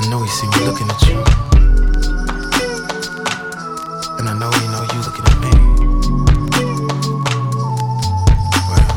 know he see me looking at you, and I know he know you looking at me. Well,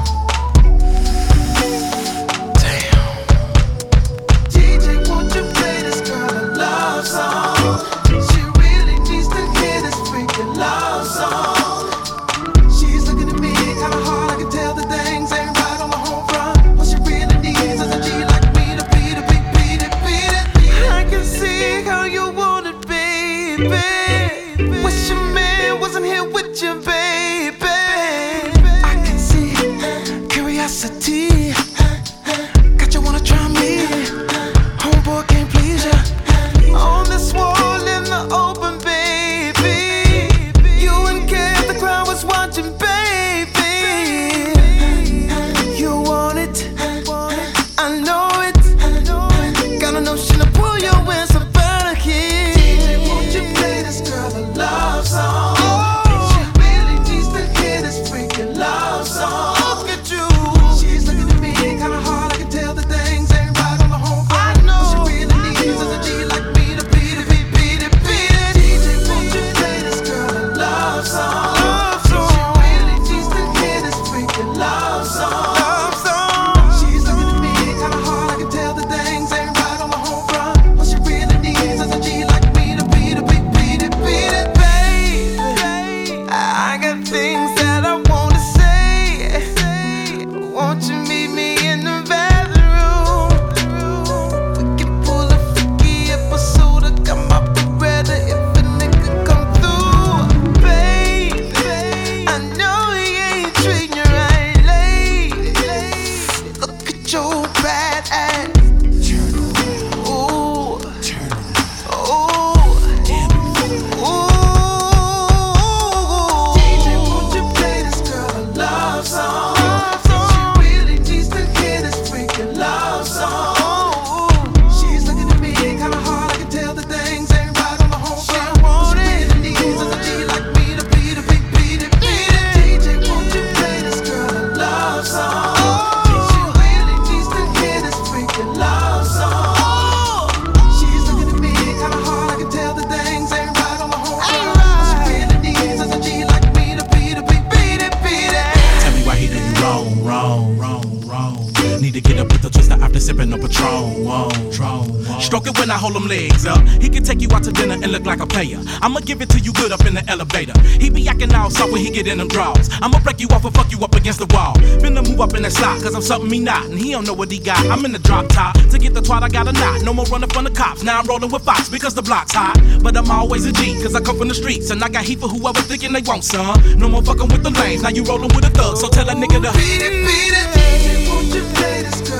damn. DJ, won't you play this girl a love song? She really needs to hear this freaking love song. She's looking at me kinda hard, I can tell the things ain't right on the home front. What she really needs is a G like me to beat it, beat it, beat it. I can see how you want it, baby. Wish your man wasn't here with you, baby. I can see curiosity. Got you wanna try me. Homeboy can't please ya. On this wall in the open, baby. You and Kev, the crowd was watching, baby. You want it, I know it. Got a notion to pull your wings up out of here. DJ, won't you play this girl a love song? She really needs to hear this freaking love song. Look at you. She's looking at me kinda hard, I can tell the things ain't right on the home front. I know. What she really needs is a G like me to beat it, beat it, beat it. DJ, won't you play this girl a love song? She really needs to hear this freaking love song. She's looking at me kinda hard, I can tell the things ain't right on the home front. What she really needs is a G like me to beat it, beat it, beat it, baby. I got things that I wanna say. Won't you meet me in the bathroom? We can pull a freaky episode of Got My Beretta if a nigga come through, baby. I know he ain't treating you right, lady. Look at your bad ass. Ooh, ooh, ooh. DJ, won't you play this girl a love song? She really needs to hear this freaking love song. She's looking at me kinda hard, I can tell the things ain't right on the home front. What she really needs is a G like me to beat it, beat it, beat it. DJ, won't you play this girl a love song? She really needs to hear this freaking love song. She's looking at me kinda hard, I can tell the things ain't right on the home front. What she really needs is a G like me to beat it, beat it, beat it. Tell me why he do you wrong. Need to get up with the twister after sipping on Patron. Stroke it when I hold him legs up. He can take you out to dinner and look like a player. I'ma give it to you good up in the elevator. He be acting all soft when he get in them draws. I'ma break you off and fuck you up against the wall. Finna move up in that slot, cause I'm something he not. And he don't know what he got. I'm in the drop top. To get the twat, I got a knot. No more running from the cops. Now I'm rolling with Fox because the block's hot. But I'm always a G, cause I come from the streets. And I got heat for whoever thinking they want some. No more fucking with the lanes. Now you rolling with a thug. So tell a nigga to Beat it, beat it. DJ, won't you play this girl